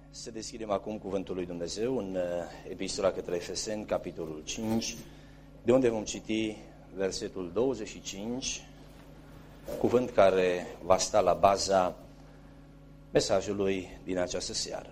Să deschidem acum Cuvântul lui Dumnezeu în Epistola către Efeseni, capitolul 5, de unde vom citi versetul 25, cuvânt care va sta la baza mesajului din această seară.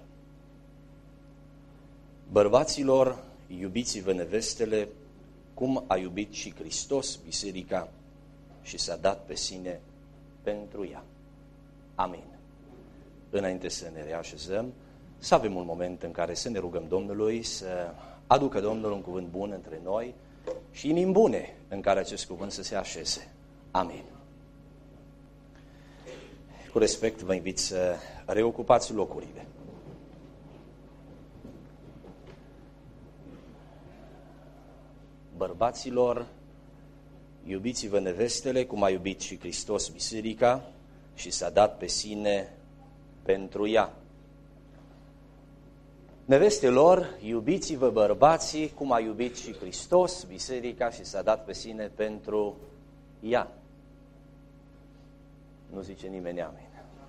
Bărbaților, iubiți-vă nevestele, cum a iubit și Hristos biserica și s-a dat pe sine pentru ea. Amin. Înainte să ne reașezăm, să avem un moment în care să ne rugăm Domnului să aducă Domnul un cuvânt bun între noi și inimi bune în care acest cuvânt să se așeze. Amin. Cu respect vă invit să reocupați locurile. Bărbaților, iubiți-vă nevestele, cum a iubit și Hristos biserica și s-a dat pe sine pentru ea. Nevestelor, iubiți-vă bărbații, cum a iubit și Hristos biserica și s-a dat pe sine pentru ea. Nu zice nimeni amin.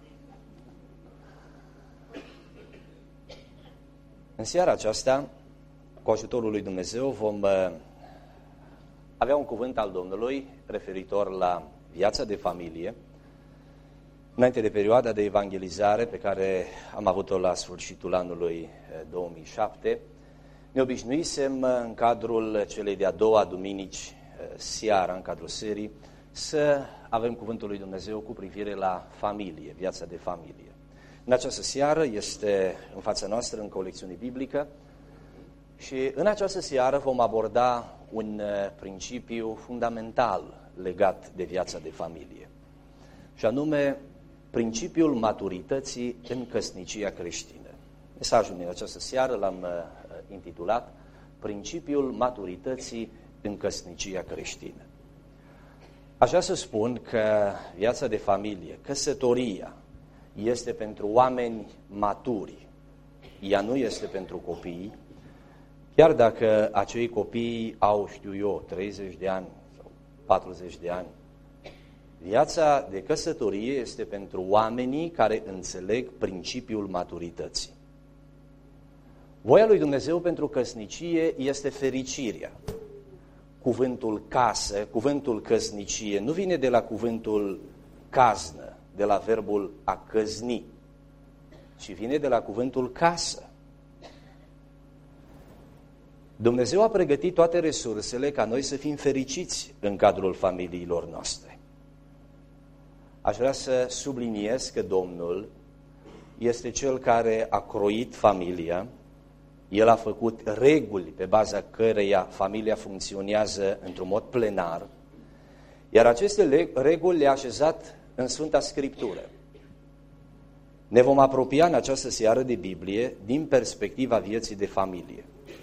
În seara aceasta, cu ajutorul lui Dumnezeu, vom avea un cuvânt al Domnului referitor la viața de familie, înainte de perioada de evangelizare pe care am avut-o la sfârșitul anului 2007, ne obișnuisem în cadrul celei de-a doua duminici seara, în cadrul serii, să avem cuvântul lui Dumnezeu cu privire la familie, viața de familie. În această seară este în fața noastră încă o lecțiune biblică și în această seară vom aborda un principiu fundamental legat de viața de familie, și anume principiul maturității în căsnicia creștină. Mesajul din această seară l-am intitulat Principiul maturității în căsnicia creștină. Aș vrea să spun că viața de familie, căsătoria, este pentru oameni maturi. Ea nu este pentru copii, chiar dacă acei copii au, 30 de ani sau 40 de ani. Viața de căsătorie este pentru oamenii care înțeleg principiul maturității. Voia lui Dumnezeu pentru căsnicie este fericirea. Cuvântul casă, cuvântul căsnicie, nu vine de la cuvântul caznă, de la verbul a căzni, ci vine de la cuvântul casă. Dumnezeu a pregătit toate resursele ca noi să fim fericiți în cadrul familiilor noastre. Aș vrea să subliniez că Domnul este Cel care a croit familia, El a făcut reguli pe baza căreia familia funcționează într-un mod plenar, iar aceste reguli le-a așezat în Sfânta Scriptură. Ne vom apropia în această seară de Biblie din perspectiva vieții de familie.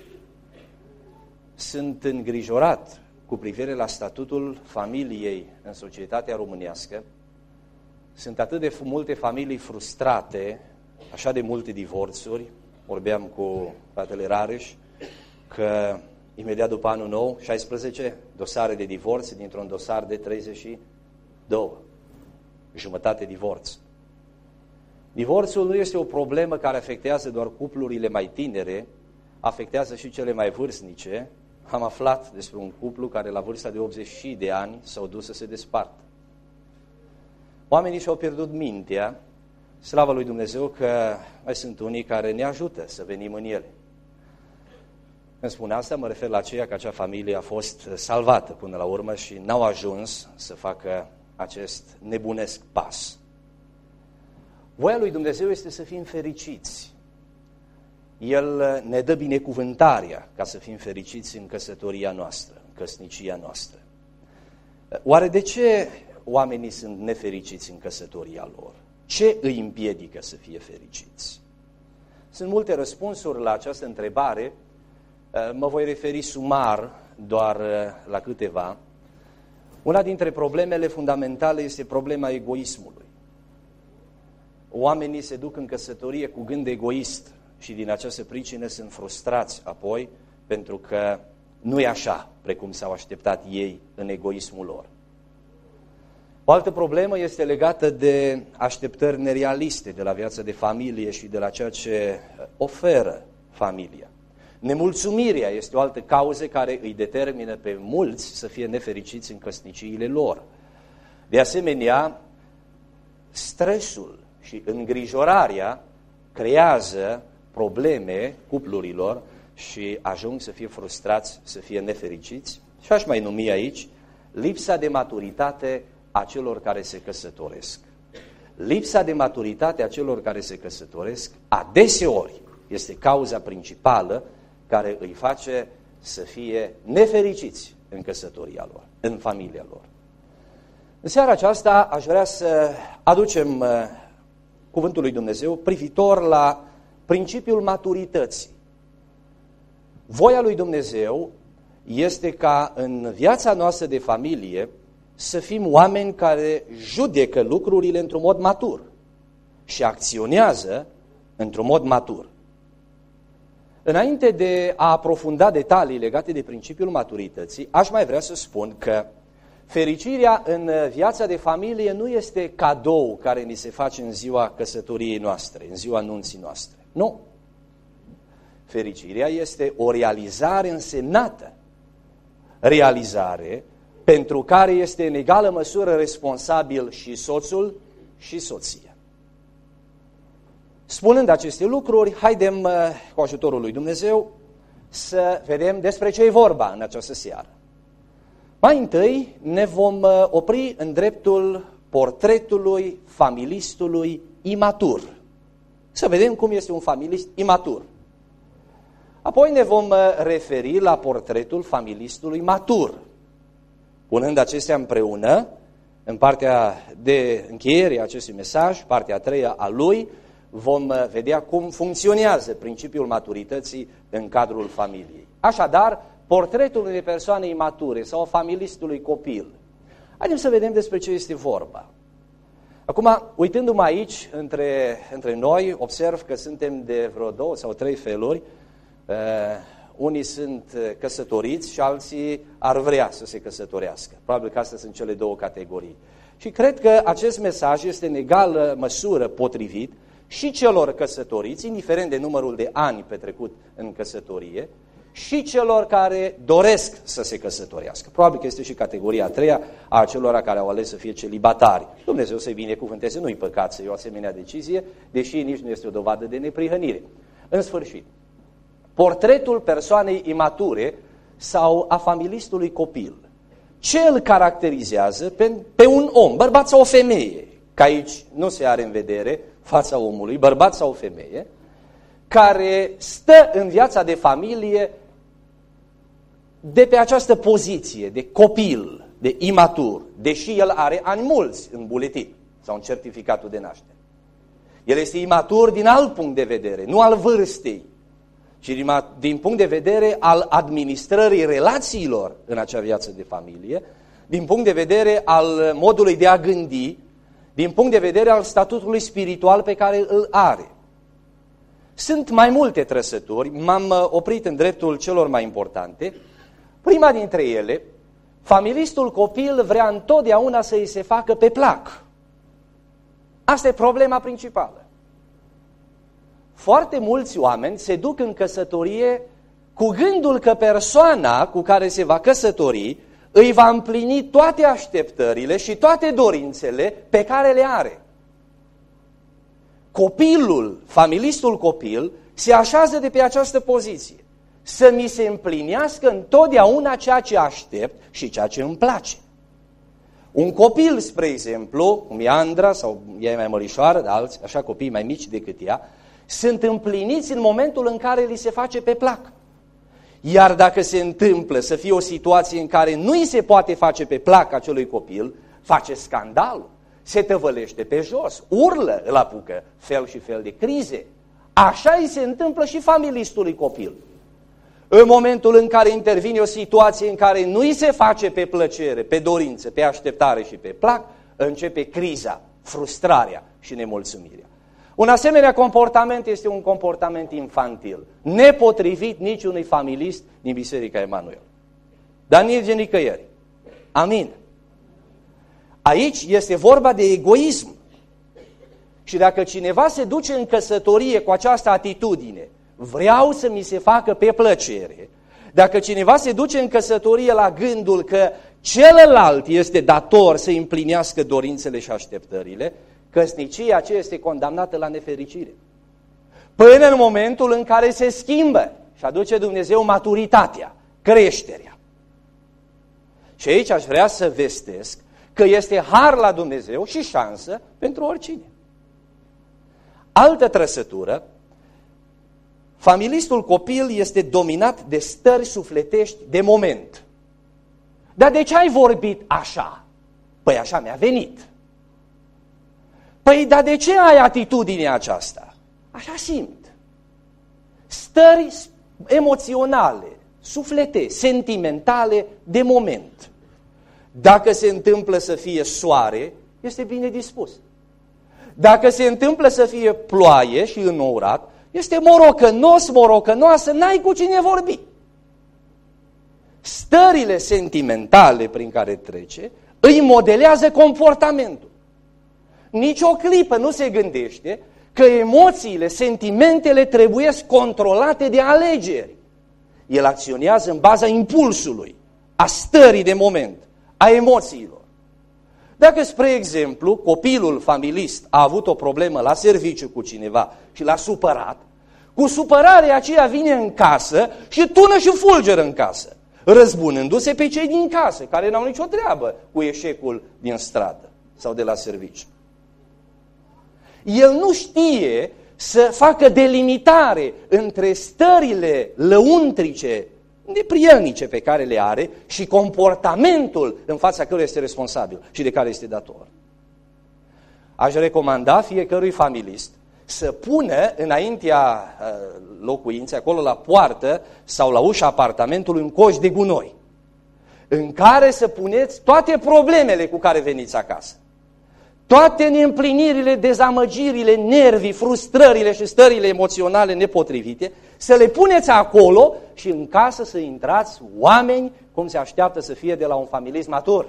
Sunt îngrijorat cu privire la statutul familiei în societatea românească. Sunt atât de multe familii frustrate, așa de multe divorțuri. Vorbeam cu fratele Rareș că imediat după anul nou, 16 dosare de divorț dintr-un dosar de 32. Jumătate divorț. Divorțul nu este o problemă care afectează doar cuplurile mai tinere, afectează și cele mai vârstnice. Am aflat despre un cuplu care la vârsta de 80 de ani s-au dus să se despartă. Oamenii și-au pierdut mintea, slavă lui Dumnezeu că mai sunt unii care ne ajută să venim în ele. Când spun asta, mă refer la aceea că acea familie a fost salvată până la urmă și n-au ajuns să facă acest nebunesc pas. Voia lui Dumnezeu este să fim fericiți. El ne dă binecuvântarea ca să fim fericiți în căsătoria noastră, în căsnicia noastră. Oare de ce oamenii sunt nefericiți în căsătoria lor? Ce îi împiedică să fie fericiți? Sunt multe răspunsuri la această întrebare, mă voi referi sumar doar la câteva. Una dintre problemele fundamentale este problema egoismului. Oamenii se duc în căsătorie cu gând egoist și din această pricină sunt frustrați apoi pentru că nu e așa precum s-au așteptat ei în egoismul lor. O altă problemă este legată de așteptări nerealiste de la viața de familie și de la ceea ce oferă familia. Nemulțumirea este o altă cauză care îi determină pe mulți să fie nefericiți în căsniciile lor. De asemenea, stresul și îngrijorarea creează probleme cuplurilor și ajung să fie frustrați, să fie nefericiți. Și aș mai numi aici lipsa de maturitate a celor care se căsătoresc. Lipsa de maturitate a celor care se căsătoresc adeseori este cauza principală care îi face să fie nefericiți în căsătoria lor, în familia lor. În seara aceasta aș vrea să aducem cuvântul lui Dumnezeu privitor la principiul maturității. Voia lui Dumnezeu este ca în viața noastră de familie să fim oameni care judecă lucrurile într-un mod matur și acționează într-un mod matur. Înainte de a aprofunda detalii legate de principiul maturității, aș mai vrea să spun că fericirea în viața de familie nu este cadou care ni se face în ziua căsătoriei noastre, în ziua nunții noastre. Nu. Fericirea este o realizare însemnată, realizare pentru care este în egală măsură responsabil și soțul și soția. Spunând aceste lucruri, haidem cu ajutorul lui Dumnezeu să vedem despre ce e vorba în această seară. Mai întâi ne vom opri în dreptul portretului familistului imatur. Să vedem cum este un familist imatur. Apoi ne vom referi la portretul familistului matur. Punând acestea împreună, în partea de încheiere a acestui mesaj, partea a treia a lui, vom vedea cum funcționează principiul maturității în cadrul familiei. Așadar, portretul unei persoane imature sau familistului copil. Haideți să vedem despre ce este vorba. Acum, uitându-mă aici, între noi, observ că suntem de vreo 2 sau 3 feluri. Unii sunt căsătoriți și alții ar vrea să se căsătorească. Probabil că astea sunt cele 2 categorii. Și cred că acest mesaj este în egală măsură potrivit și celor căsătoriți, indiferent de numărul de ani petrecut în căsătorie, și celor care doresc să se căsătorească. Probabil că este și categoria a 3-a a celor care au ales să fie celibatari. Dumnezeu să-i binecuvânteze, nu-i păcat să iau o asemenea decizie, deși nici nu este o dovadă de neprihănire. În sfârșit, portretul persoanei imature sau a familistului copil. Ce îl caracterizează pe un om, bărbat sau o femeie, că aici nu se are în vedere fața omului, bărbat sau o femeie, care stă în viața de familie de pe această poziție de copil, de imatur, deși el are ani mulți în buletin sau în certificatul de naștere. El este imatur din alt punct de vedere, nu al vârstei, ci din punct de vedere al administrării relațiilor în acea viață de familie, din punct de vedere al modului de a gândi, din punct de vedere al statutului spiritual pe care îl are. Sunt mai multe trăsături, m-am oprit în dreptul celor mai importante. Prima dintre ele, familistul copil vrea întotdeauna să îi se facă pe plac. Asta e problema principală. Foarte mulți oameni se duc în căsătorie cu gândul că persoana cu care se va căsători îi va împlini toate așteptările și toate dorințele pe care le are. Copilul, familistul copil, se așează de pe această poziție. Să mi se împlinească întotdeauna ceea ce aștept și ceea ce îmi place. Un copil, spre exemplu, cum e Andra, sau ea e mai mărișoară, dar alți, așa copii mai mici decât ea, sunt împliniți în momentul în care li se face pe plac. Iar dacă se întâmplă să fie o situație în care nu îi se poate face pe plac acelui copil, face scandal, se tăvălește pe jos, urlă, îl apucă fel și fel de crize. Așa îi se întâmplă și familistului copil. În momentul în care intervine o situație în care nu îi se face pe plăcere, pe dorință, pe așteptare și pe plac, începe criza, frustrarea și nemulțumirea. Un asemenea comportament este un comportament infantil, nepotrivit niciunui familist din Biserica Emanuel. Dar nici nicăieri. Amin. Aici este vorba de egoism. Și dacă cineva se duce în căsătorie cu această atitudine, vreau să mi se facă pe plăcere, dacă cineva se duce în căsătorie la gândul că celălalt este dator să împlinească dorințele și așteptările, căsnicia aceea este condamnată la nefericire. Până în momentul în care se schimbă și aduce Dumnezeu maturitatea, creșterea. Și aici aș vrea să vestesc că este har la Dumnezeu și șansă pentru oricine. Altă trăsătură, familistul copil este dominat de stări sufletești de moment. Dar de ce ai vorbit așa? Păi așa mi-a venit. Păi dar de ce ai atitudinea aceasta? Așa simt. Stări emoționale, suflete, sentimentale de moment. Dacă se întâmplă să fie soare, este bine dispus. Dacă se întâmplă să fie ploaie și înourat, este morocănoasă, n-ai cu cine vorbi. Stările sentimentale prin care trece îi modelează comportamentul. Nici o clipă nu se gândește că emoțiile, sentimentele trebuie controlate de alegeri. El acționează în baza impulsului, a stării de moment, a emoțiilor. Dacă, spre exemplu, copilul familist a avut o problemă la serviciu cu cineva și l-a supărat, cu supărarea aceea vine în casă și tună și fulgeră în casă, răzbunându-se pe cei din casă, care n-au nicio treabă cu eșecul din stradă sau de la serviciu. El nu știe să facă delimitare între stările lăuntrice, neprielnice pe care le are și comportamentul în fața căruia este responsabil și de care este dator. Aș recomanda fiecărui familist să pună înaintea locuinței, acolo la poartă sau la ușa apartamentului, un coș de gunoi, în care să puneți toate problemele cu care veniți acasă. Toate neîmplinirile, dezamăgirile, nervii, frustrările și stările emoționale nepotrivite, să le puneți acolo și în casă să intrați oameni cum se așteaptă să fie de la un familist matur.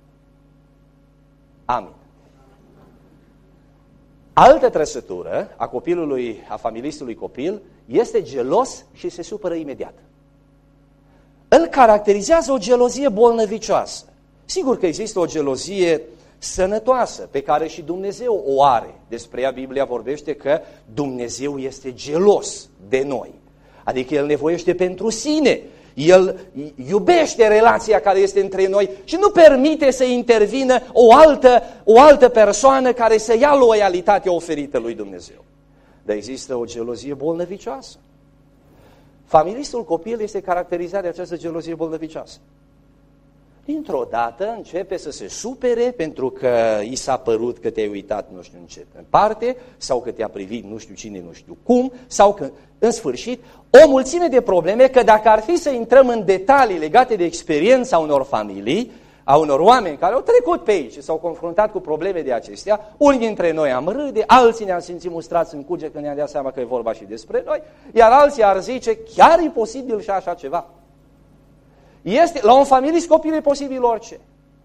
Amin. Altă trăsătură a copilului, a familistului copil, este gelos și se supără imediat. Îl caracterizează o gelozie bolnăvicioasă. Sigur că există o gelozie sănătoasă, pe care și Dumnezeu o are. Despre ea Biblia vorbește că Dumnezeu este gelos de noi. Adică El ne voiește pentru sine. El iubește relația care este între noi și nu permite să intervină o altă persoană care să ia loialitatea oferită lui Dumnezeu. Dar există o gelozie bolnăvicioasă. Familistul copil este caracterizat de această gelozie bolnăvicioasă. Dintr-o dată începe să se supere pentru că i s-a părut că te-ai uitat nu știu în ce parte, sau că te-a privit nu știu cine, nu știu cum, sau că, în sfârșit, o mulțime de probleme, că dacă ar fi să intrăm în detalii legate de experiența unor familii, a unor oameni care au trecut pe aici și s-au confruntat cu probleme de acestea, unii dintre noi am râde, alții ne-am simțit mustrați în cuge când ne-am dat seama că e vorba și despre noi, iar alții ar zice, chiar e posibil și așa ceva. La un familist copil e posibil orice.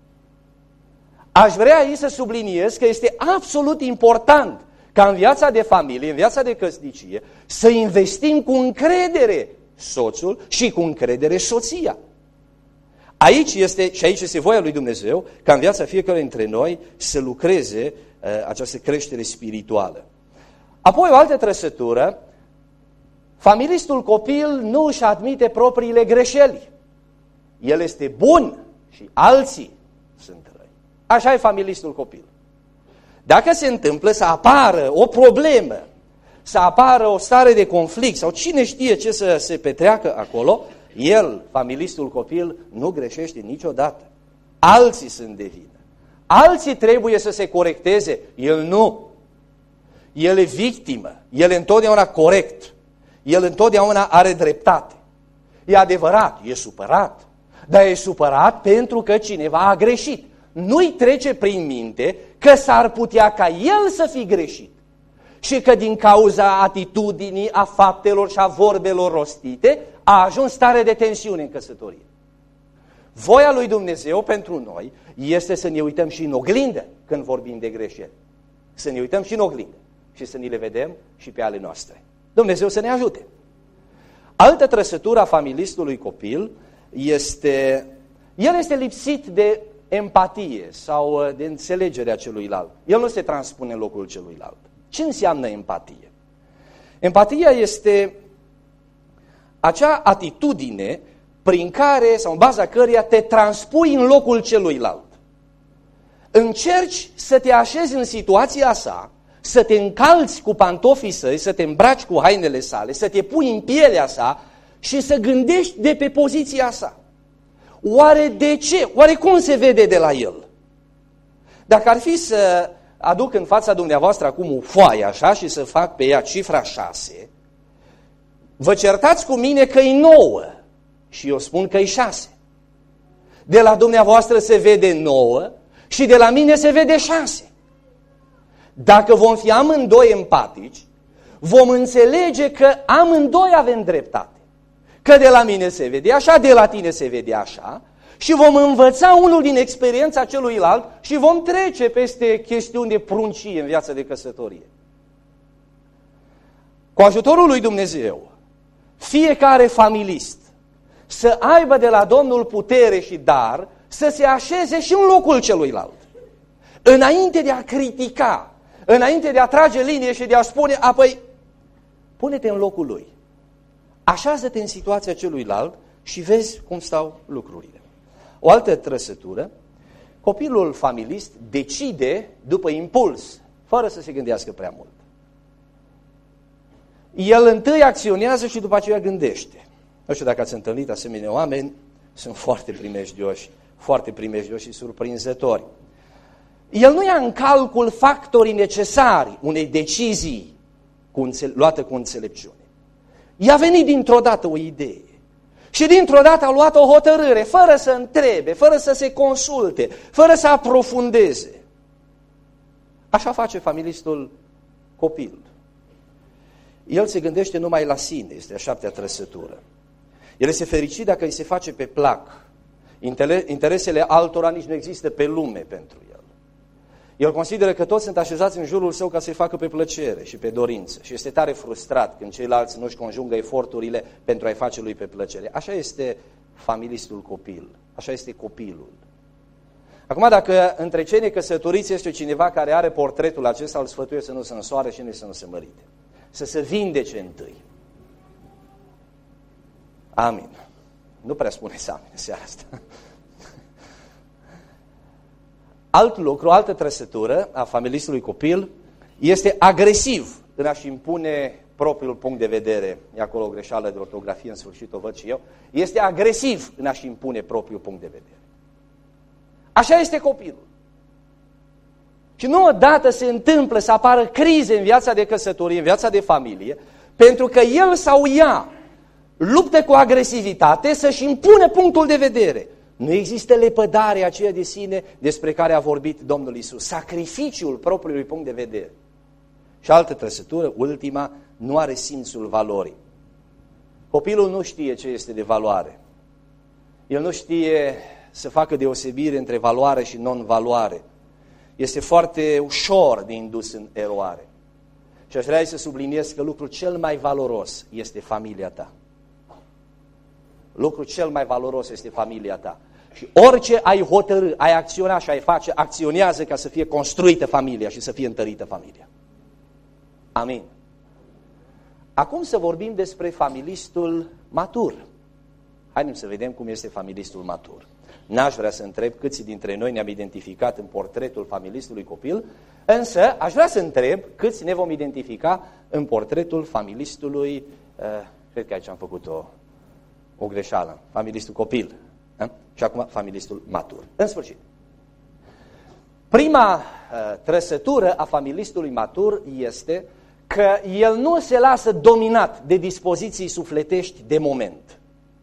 Aș vrea aici să subliniez că este absolut important ca în viața de familie, în viața de căsnicie, să investim cu încredere soțul și cu încredere soția. Aici este voia lui Dumnezeu ca în viața fiecare dintre noi să lucreze această creștere spirituală. Apoi o altă trăsătură, familistul copil nu își admite propriile greșeli. El este bun și alții sunt răi. Așa e familistul copil. Dacă se întâmplă să apară o problemă, să apară o stare de conflict sau cine știe ce să se petreacă acolo, el, familistul copil, nu greșește niciodată. Alții sunt de vină. Alții trebuie să se corecteze, el nu. El e victimă, el e întotdeauna corect, el întotdeauna are dreptate. E adevărat, e supărat. Dar e supărat pentru că cineva a greșit. Nu-i trece prin minte că s-ar putea ca el să fi greșit și că din cauza atitudinii, a faptelor și a vorbelor rostite a ajuns stare de tensiune în căsătorie. Voia lui Dumnezeu pentru noi este să ne uităm și în oglindă când vorbim de greșeli. Să ne uităm și în oglindă și să ne le vedem și pe ale noastre. Dumnezeu să ne ajute. Altă trăsătură a familistului copil este, el este lipsit de empatie sau de înțelegerea celuilalt. El nu se transpune în locul celuilalt. Ce înseamnă empatie? Empatia este acea atitudine prin care, sau în baza căreia te transpui în locul celuilalt. Încerci să te așezi în situația sa, să te încalți cu pantofii săi, să te îmbraci cu hainele sale, să te pui în pielea sa și să gândești de pe poziția sa. Oare de ce? Oare cum se vede de la el? Dacă ar fi să aduc în fața dumneavoastră acum o foaie așa și să fac pe ea cifra 6, vă certați cu mine că e 9 și eu spun că e 6. De la dumneavoastră se vede 9 și de la mine se vede 6. Dacă vom fi amândoi empatici, vom înțelege că amândoi avem dreptate. Că de la mine se vede așa, de la tine se vede așa și vom învăța unul din experiența celuilalt și vom trece peste chestiuni de pruncie în viața de căsătorie. Cu ajutorul lui Dumnezeu, fiecare familist să aibă de la Domnul putere și dar să se așeze și în locul celuilalt. Înainte de a critica, înainte de a trage linie și de a spune, apoi, pune-te în locul lui. Așează-te în situația celuilalt și vezi cum stau lucrurile. O altă trăsătură, copilul familist decide după impuls, fără să se gândească prea mult. El întâi acționează și după aceea gândește. Nu știu dacă ați întâlnit asemenea oameni, sunt foarte primejdioși și surprinzători. El nu ia în calcul factorii necesari unei decizii luată cu înțelepciune. I-a venit dintr-o dată o idee și dintr-o dată a luat o hotărâre, fără să întrebe, fără să se consulte, fără să aprofundeze. Așa face familistul copil. El se gândește numai la sine, este a 7-a trăsătură. El este fericit dacă îi se face pe plac. Interesele altora nici nu există pe lume pentru el. El consideră că toți sunt așezați în jurul său ca să-i facă pe plăcere și pe dorință. Și este tare frustrat când ceilalți nu-și conjungă eforturile pentru a-i face lui pe plăcere. Așa este familistul copil. Așa este copilul. Acum, dacă între cei necăsătoriți este cineva care are portretul acesta, îl sfătuie să nu se însoare și nici să nu se mărite. Să se vindece întâi. Amin. Nu prea spuneți amin în seara asta. Alt lucru, altă trăsătură a familistului copil este agresiv în a-și impune propriul punct de vedere. E acolo o greșeală de ortografie, în sfârșit o văd și eu. Este agresiv în a-și impune propriul punct de vedere. Așa este copilul. Și nu odată se întâmplă să apară crize în viața de căsătorie, în viața de familie, pentru că el sau ea luptă cu agresivitate să-și impune punctul de vedere. Nu există lepădarea aceea de sine despre care a vorbit Domnul Iisus. Sacrificiul propriului punct de vedere. Și altă trăsătură, ultima, nu are simțul valorii. Copilul nu știe ce este de valoare. El nu știe să facă deosebire între valoare și non-valoare. Este foarte ușor de indus în eroare. Și aș vrea să subliniez că lucrul cel mai valoros este familia ta. Lucrul cel mai valoros este familia ta. Și orice ai hotărâ, ai acționa și ai face, acționează ca să fie construită familia și să fie întărită familia. Amin. Acum să vorbim despre familistul matur. Haideți să vedem cum este familistul matur. N-aș vrea să întreb câți dintre noi ne-am identificat în portretul familistului copil, însă aș vrea să întreb câți ne vom identifica în portretul familistului, cred că aici am făcut o greșeală, familistul copil. Și acum familistul matur. În sfârșit, prima trăsătură a familistului matur este că el nu se lasă dominat de dispoziții sufletești de moment.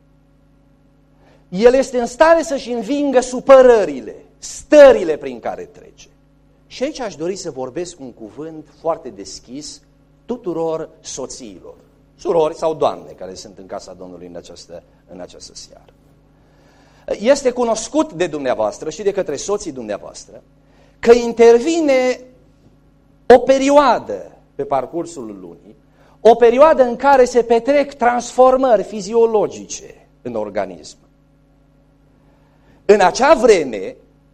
El este în stare să-și învingă supărările, stările prin care trece. Și aici aș dori să vorbesc un cuvânt foarte deschis tuturor soțiilor, surori sau doamne care sunt în casa Domnului în această seară. este cunoscut de dumneavoastră și de către soții dumneavoastră că intervine o perioadă pe parcursul lunii, o perioadă în care se petrec transformări fiziologice în organism. În acea vreme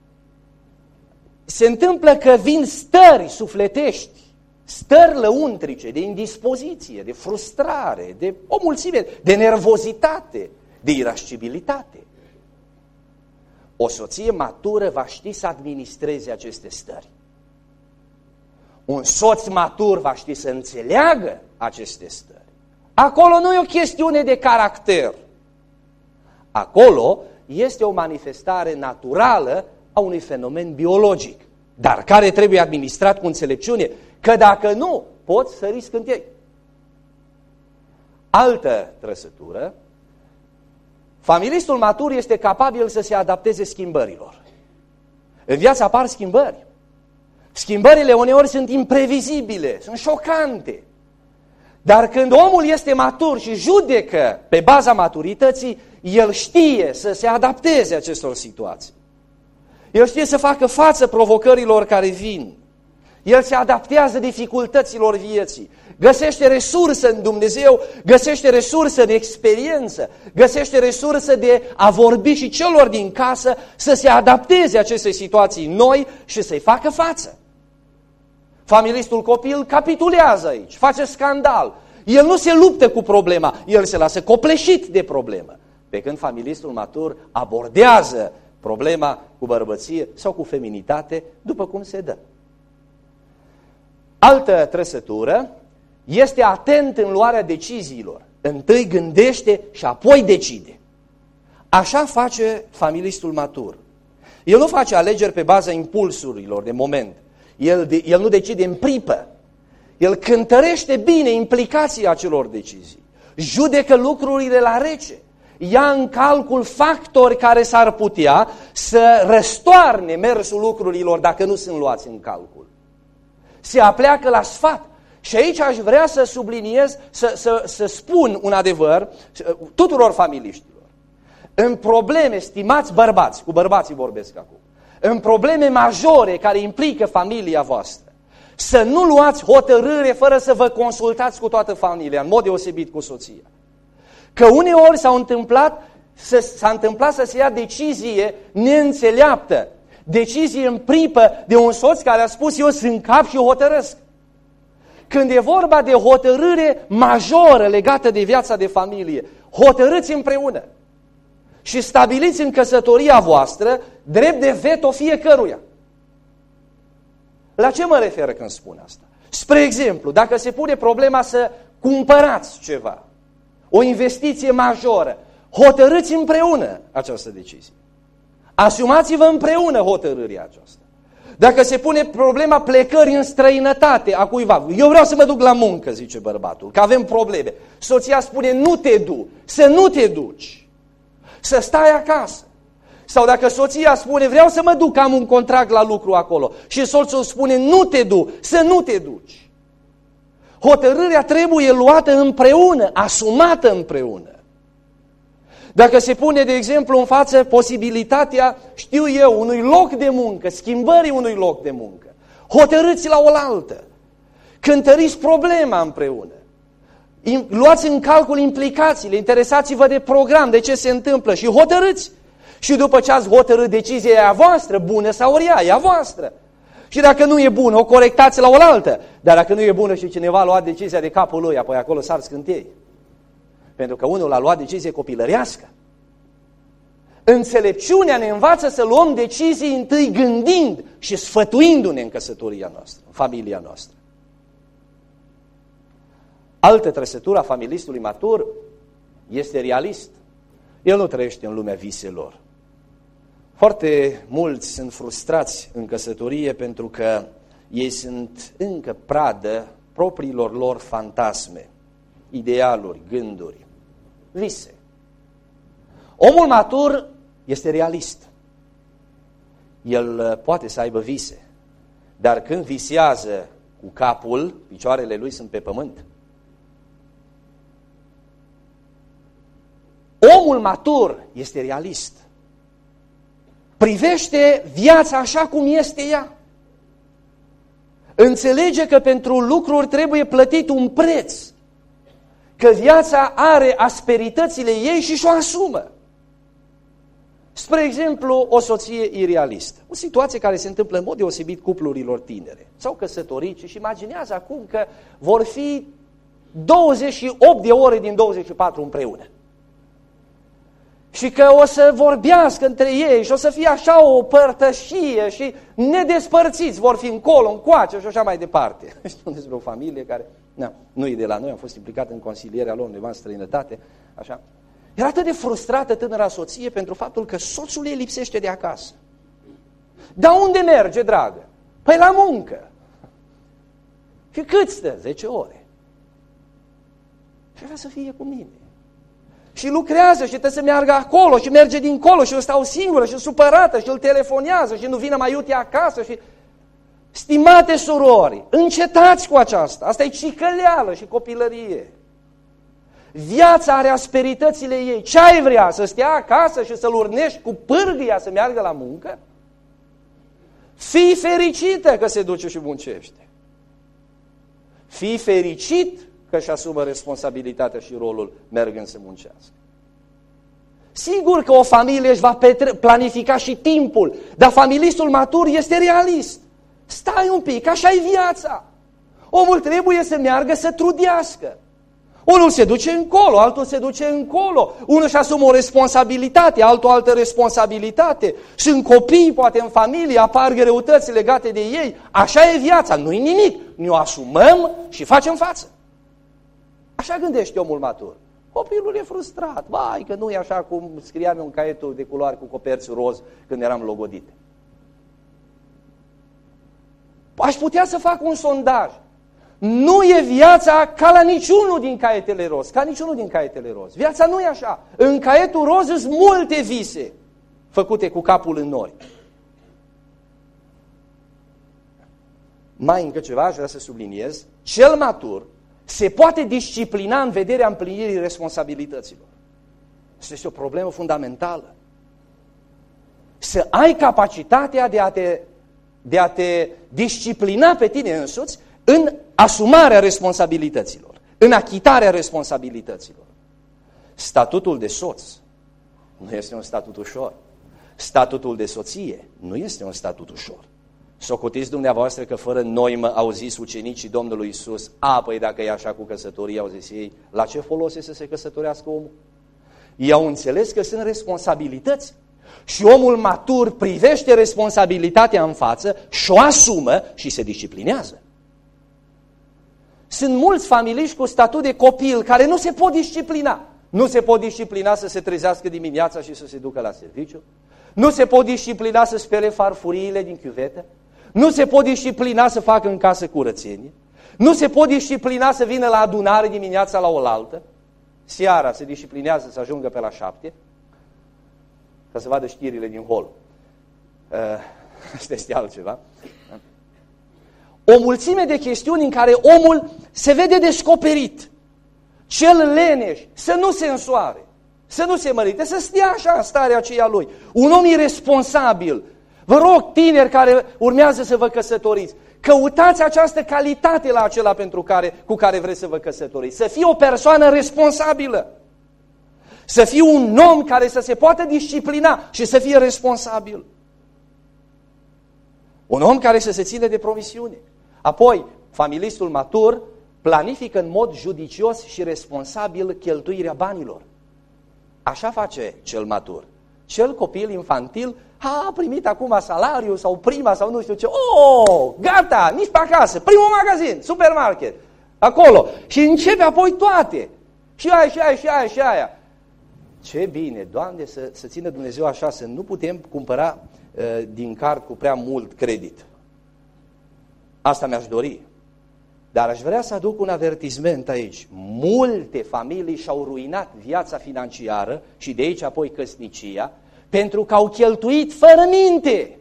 se întâmplă că vin stări sufletești, stări lăuntrice, de indispoziție, de frustrare, de o mulțime, de nervozitate, de irascibilitate. O soție matură va ști să administreze aceste stări. Un soț matur va ști să înțeleagă aceste stări. Acolo nu e o chestiune de caracter. Acolo este o manifestare naturală a unui fenomen biologic, dar care trebuie administrat cu înțelepciune, că dacă nu, poți sări scântei. Altă trăsătură, familistul matur este capabil să se adapteze schimbărilor. În viață apar schimbări. Schimbările uneori sunt imprevizibile, sunt șocante. Dar când omul este matur și judecă pe baza maturității, el știe să se adapteze acestor situații. El știe să facă față provocărilor care vin. El se adaptează dificultăților vieții. Găsește resursă în Dumnezeu, găsește resursă în experiență, găsește resursă de a vorbi și celor din casă să se adapteze acestei situații noi și să-i facă față. Familistul copil capitulează aici, face scandal. El nu se luptă cu problema, el se lasă copleșit de problemă. Pe când familistul matur abordează problema cu bărbăție sau cu feminitate, după cum se dă. Altă trăsătură, este atent în luarea deciziilor. Întâi gândește și apoi decide. Așa face familistul matur. El nu face alegeri pe baza impulsurilor de moment. El nu decide în pripă. El cântărește bine implicația acelor decizii. Judecă lucrurile la rece. Ia în calcul factori care s-ar putea să răstoarne mersul lucrurilor dacă nu sunt luați în calcul. Se apleacă la sfat. Și aici aș vrea să subliniez, să spun un adevăr tuturor familiștilor. În probleme, stimați bărbați, cu bărbații vorbesc acum, în probleme majore care implică familia voastră, să nu luați hotărâre fără să vă consultați cu toată familia, în mod deosebit cu soția. Că uneori s-a întâmplat să se ia decizie neînțeleaptă, decizie în pripă de un soț care a spus eu sunt cap și hotărăsc. Când e vorba de hotărâre majoră legată de viața de familie, hotărâți împreună și stabiliți în căsătoria voastră drept de veto fiecăruia. La ce mă refer când spun asta? Spre exemplu, dacă se pune problema să cumpărați ceva, o investiție majoră, hotărâți împreună această decizie. Asumați-vă împreună hotărârea aceasta. Dacă se pune problema plecării în străinătate a cuiva, eu vreau să mă duc la muncă, zice bărbatul, că avem probleme. Soția spune nu te du, să nu te duci, să stai acasă. Sau dacă soția spune vreau să mă duc, am un contract la lucru acolo și soțul spune nu te du, să nu te duci. Hotărârea trebuie luată împreună, asumată împreună. Dacă se pune, de exemplu, în față posibilitatea, știu eu, unui loc de muncă, schimbării unui loc de muncă, hotărâți la oaltă, cântăriți problema împreună, luați în calcul implicațiile, interesați-vă de program, de ce se întâmplă și hotărâți. Și după ce ați hotărât, decizia e a voastră, bună sau rea, e a voastră. Și dacă nu e bună, o corectați la oaltă. Dar dacă nu e bună și cineva a luat decizia de capul lui, apoi acolo sar scântei. Pentru că unul a luat decizie copilărească. Înțelepciunea ne învață să luăm decizii întâi gândind și sfătuindu-ne în căsătoria noastră, în familia noastră. Altă trăsătură a familistului matur este realist. El nu trăiește în lumea viselor. Foarte mulți sunt frustrați în căsătorie pentru că ei sunt încă pradă propriilor lor fantasme, idealuri, gânduri, vise. Omul matur este realist. El poate să aibă vise, dar când visează cu capul, picioarele lui sunt pe pământ. Omul matur este realist. privește viața așa cum este ea. Înțelege că pentru lucruri trebuie plătit un preț, că viața are asperitățile ei și și-o asumă. Spre exemplu, o soție irealistă. O situație care se întâmplă în mod deosebit cuplurilor tinere. S-au căsătorit și imaginează acum că vor fi 28 de ore din 24 împreună. Și că o să vorbească între ei și o să fie așa o părtășie și nedespărțiți, vor fi încolo, încoace și așa mai departe. Știu despre o familie care, nu e de la noi, am fost implicat în consilierea lor undeva în străinătate, așa. Era atât de frustrată tânăra soție pentru faptul că soțul ei lipsește de acasă. Dar unde merge, dragă? Păi la muncă. Și cât stă? 10 ore. Și vrea să fie cu mine. Și lucrează și trebuie să meargă acolo și merge dincolo și eu stau singură și supărată și îl telefonează și nu vine mai iute acasă și... Stimate surori, încetați cu aceasta. Asta e cicăleală și copilărie. Viața are asperitățile ei. Ce ai vrea? Să stea acasă și să-l urnești cu pârghia să meargă la muncă? Fii fericită că se duce și muncește. Fii fericit că își asumă responsabilitatea și rolul mergând să muncească. Sigur că o familie își va planifica și timpul, dar familistul matur este realist. Stai un pic, așa e viața. Omul trebuie să meargă să trudească. Unul se duce încolo, altul se duce încolo. Unul își asumă o responsabilitate, altul o altă responsabilitate. Sunt copii, poate în familie, apar greutăți legate de ei. Așa e viața, nu-i nimic. Ne-o asumăm și facem față. Așa gândește omul matur. Copilul e frustrat. Vai, că nu e așa cum scriam eu în caietul de culoare cu coperți roz când eram logodite. Aș putea să fac un sondaj. Nu e viața ca la niciunul din caietele roz, ca niciunul din caietele roz. Viața nu e așa. În caietul roz sunt multe vise făcute cu capul în nori. Mai încă ceva, aș vrea să subliniez, cel matur se poate disciplina în vederea împlinirii responsabilităților. Asta este o problemă fundamentală. Să ai capacitatea de a te disciplina pe tine însuți în asumarea responsabilităților, în achitarea responsabilităților. Statutul de soț nu este un statut ușor. Statutul de soție nu este un statut ușor. Socotiți dumneavoastră că fără noimă au zis ucenicii Domnului Iisus, păi dacă e așa cu căsătoria, au zis ei, la ce folos este să se căsătorească omul? Ei au înțeles că sunt responsabilități și omul matur privește responsabilitatea în față și o asumă și se disciplinează. Sunt mulți familiști cu statut de copil care nu se pot disciplina. Nu se pot disciplina să se trezească dimineața și să se ducă la serviciu. Nu se pot disciplina să spele farfuriile din chiuvetă. Nu se pot disciplina să facă în casă curățenie. Nu se pot disciplina să vină la adunare dimineața la oaltă. Seara se disciplinează să ajungă pe la 7 ca să vadă știrile din hol. Asta este altceva. O mulțime de chestiuni în care omul se vede descoperit. Cel leneș, să nu se însoare, să nu se mărite, să stea așa în starea aceea lui. Un om irresponsabil. Vă rog, tineri care urmează să vă căsătoriți, căutați această calitate la acela cu care vreți să vă căsătoriți. Să fie o persoană responsabilă. Să fie un om care să se poată disciplina și să fie responsabil. Un om care să se ține de promisiune. Apoi, familistul matur planifică în mod judicios și responsabil cheltuirea banilor. Așa face cel matur. Cel copil infantil a primit acum salariul sau prima sau nu știu ce. Gata, nici pe acasă, primul magazin, supermarket, acolo. Și începe apoi toate. Și aia, și aia, și aia, și aia. Ce bine, Doamne, să țină Dumnezeu așa, să nu putem cumpăra din card cu prea mult credit. Asta mi-aș dori. Dar aș vrea să aduc un avertisment aici. Multe familii și-au ruinat viața financiară și de aici apoi căsnicia pentru că au cheltuit fără minte.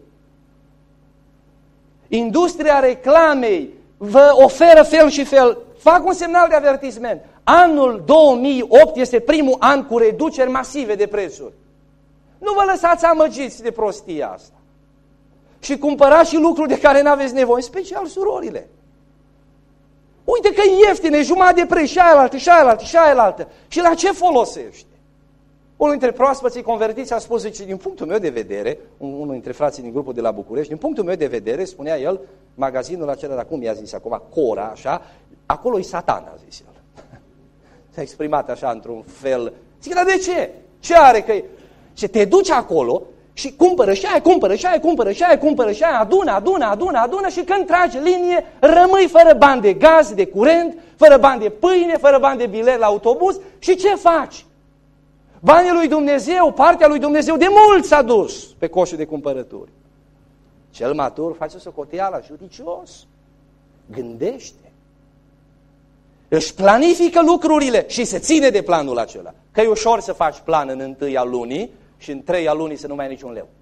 Industria reclamei vă oferă fel și fel. Fac un semnal de avertisment. Anul 2008 este primul an cu reduceri masive de prețuri. Nu vă lăsați amăgiți de prostia asta. Și cumpărați și lucruri de care n-aveți nevoie, în special surorile. Uite că e ieftine, jumătate de preț, și aia. Și la ce folosește? Unul dintre proaspății convertiți a spus, zice, din punctul meu de vedere, unul dintre frații din grupul de la București, din punctul meu de vedere, spunea el, magazinul acela, acum i-a zis acum, Cora, așa, acolo e Satan, a zis el. S-a exprimat așa într-un fel. Zic, dar de ce? Ce are că ce te duci acolo și cumpără și aia, adună și când tragi linie, rămâi fără bani de gaz, de curent, fără bani de pâine, fără bani de bilet la autobuz și ce faci? Banii lui Dumnezeu, partea lui Dumnezeu de mult s-a dus pe coșul de cumpărături. Cel matur face socoteala, judicios, gândește. Își planifică lucrurile și se ține de planul acela. Că e ușor să faci plan în 1-a lunii și în 3-a lunii să nu mai ai niciun leu.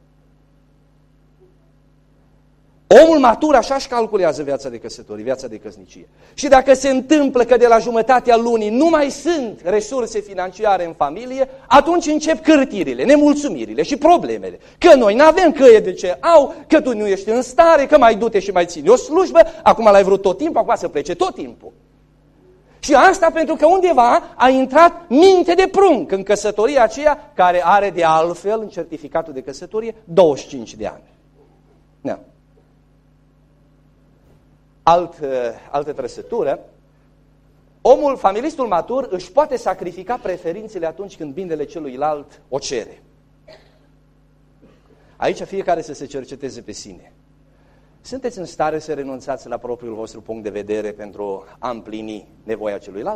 Omul matur așa își calculează viața de căsătorie, viața de căsnicie. Și dacă se întâmplă că de la jumătatea lunii nu mai sunt resurse financiare în familie, atunci încep cârtirile, nemulțumirile și problemele. Că noi nu avem, că e de ce au, că tu nu ești în stare, că mai du-te și mai ține o slujbă, acum l-ai vrut tot timpul, acum să plece tot timpul. Și asta pentru că undeva a intrat minte de prunc în căsătoria aceea care are de altfel în certificatul de căsătorie 25 de ani. Da. Altă trăsătură, familistul matur își poate sacrifica preferințele atunci când binele celuilalt o cere. Aici fiecare să se cerceteze pe sine. Sunteți în stare să renunțați la propriul vostru punct de vedere pentru a împlini nevoia celuilalt?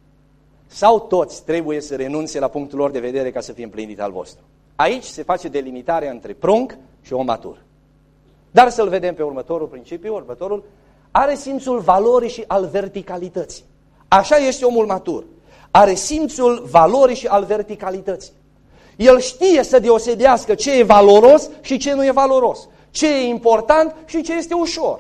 Sau toți trebuie să renunțe la punctul lor de vedere ca să fie împlinit al vostru? Aici se face delimitarea între prunc și om matur. Dar să-l vedem pe următorul principiu, următorul, are simțul valorii și al verticalității. Așa este omul matur. Are simțul valorii și al verticalității. El știe să deosebească ce e valoros și ce nu e valoros. Ce e important și ce este ușor.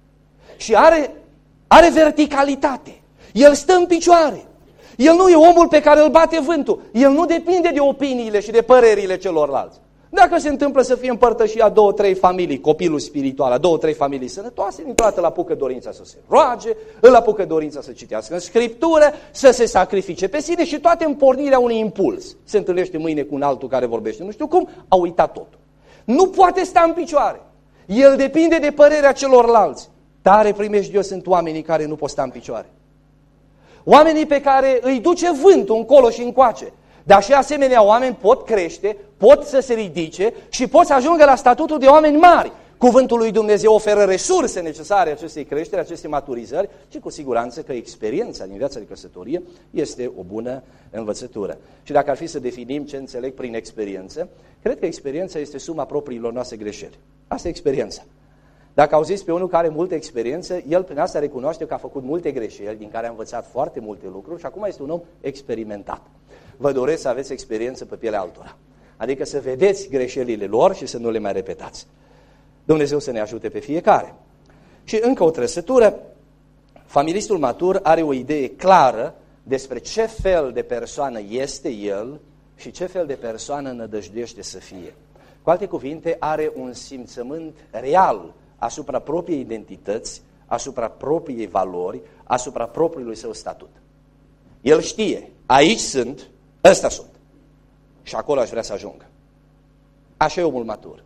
Și are verticalitate. El stă în picioare. El nu e omul pe care îl bate vântul. El nu depinde de opiniile și de părerile celorlalți. Dacă se întâmplă să fie împărtășit 2-3 familii, copilul spiritual, 2-3 familii sănătoase, dintr-o dată îl apucă dorința să se roage, îl apucă dorința să citească în Scriptură, să se sacrifice pe sine și toate în pornirea unui impuls. Se întâlnește mâine cu un altul care vorbește nu știu cum, a uitat totul. Nu poate sta în picioare. El depinde de părerea celorlalți. Tare primejdios sunt oamenii care nu pot sta în picioare. Oamenii pe care îi duce vântul încolo și încoace. Dar și asemenea oameni pot crește, pot să se ridice și pot să ajungă la statutul de oameni mari. Cuvântul lui Dumnezeu oferă resurse necesare acestei creșteri, acestei maturizări și cu siguranță că experiența din viața de căsătorie este o bună învățătură. Și dacă ar fi să definim ce înțeleg prin experiență, cred că experiența este suma propriilor noastre greșeli. Asta e experiența. Dacă auziți pe unul care are multă experiență, el prin asta recunoaște că a făcut multe greșeli, din care a învățat foarte multe lucruri și acum este un om experimentat. Vă doresc să aveți experiență pe pielea altora. Adică să vedeți greșelile lor și să nu le mai repetați. Dumnezeu să ne ajute pe fiecare. Și încă o trăsătură, familistul matur are o idee clară despre ce fel de persoană este el și ce fel de persoană nădăjduiește să fie. Cu alte cuvinte, are un simțământ real asupra propriei identități, asupra propriei valori, asupra propriului său statut. El știe, aici sunt, ăsta sunt. Și acolo aș vrea să ajung. Așa e omul matur.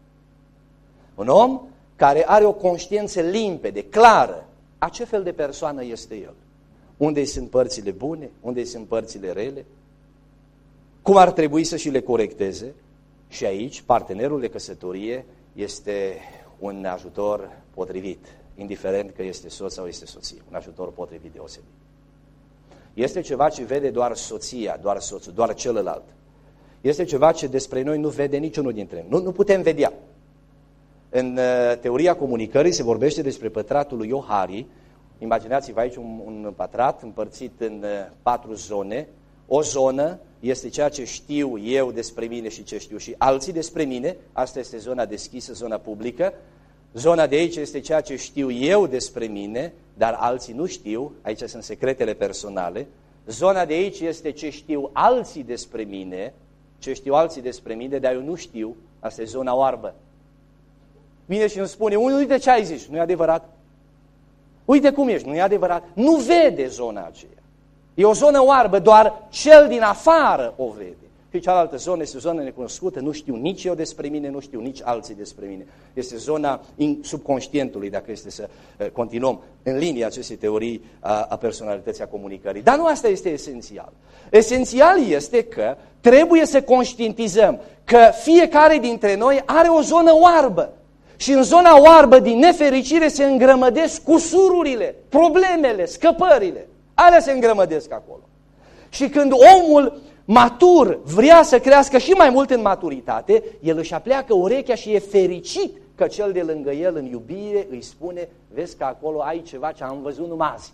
Un om care are o conștiință limpede, clară, a ce fel de persoană este el. Unde sunt părțile bune, unde sunt părțile rele, cum ar trebui să și le corecteze. Și aici, partenerul de căsătorie este un ajutor potrivit, indiferent că este soț sau este soție, un ajutor potrivit deosebit. Este ceva ce vede doar soția, doar soțul, doar celălalt. Este ceva ce despre noi nu vede niciunul dintre noi. Nu putem vedea. În teoria comunicării se vorbește despre pătratul lui Johari. Imaginați-vă aici un pătrat împărțit în 4 zone. O zonă este ceea ce știu eu despre mine și ce știu și alții despre mine. Asta este zona deschisă, zona publică. Zona de aici este ceea ce știu eu despre mine, dar alții nu știu. Aici sunt secretele personale. Zona de aici este ce știu alții despre mine ce știu alții despre mine, dar eu nu știu, asta e zona oarbă. Vine și îmi spune, uite ce ai zis, nu e adevărat? Uite cum ești, nu e adevărat? Nu vede zona aceea. E o zonă oarbă, doar cel din afară o vede. Și cealaltă zonă este o zonă necunoscută, nu știu nici eu despre mine, nu știu nici alții despre mine. Este zona subconștientului, dacă este să continuăm în linia acestei teorii a personalității, a comunicării. Dar nu asta este esențial. Esențial este că trebuie să conștientizăm că fiecare dintre noi are o zonă oarbă. Și în zona oarbă, din nefericire, se îngrămădesc cusururile, problemele, scăpările. Alea se îngrămădesc acolo. Și când omul matur vrea să crească și mai mult în maturitate, el își apleacă urechea și e fericit că cel de lângă el în iubire îi spune, vezi că acolo ai ceva ce am văzut numai azi.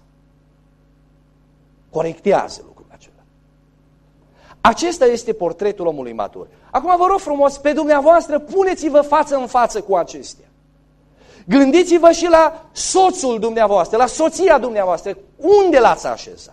Corectează lucrul acela. Acesta este portretul omului matur. Acum vă rog frumos, pe dumneavoastră, puneți-vă față în față cu acestea. Gândiți-vă și la soțul dumneavoastră, la soția dumneavoastră. Unde l-ați așezat?